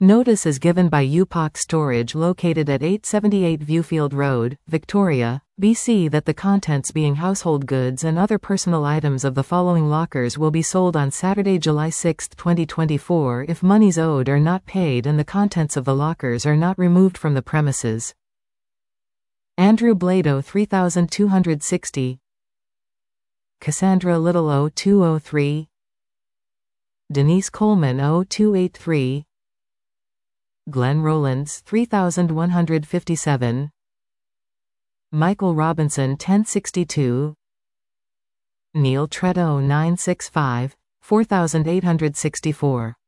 Notice is given by UPOC Storage located at 878 Viewfield Road, Victoria, BC that the contents being household goods and other personal items of the following lockers will be sold on Saturday, July 6, 2024 if monies owed are not paid and the contents of the lockers are not removed from the premises. Andrew Blado 3260, Cassandra Little 0203, Denise Coleman 0283, Glenn Rowlands 3157, Michael Robinson 1062, Neil Tredo 965, 4864.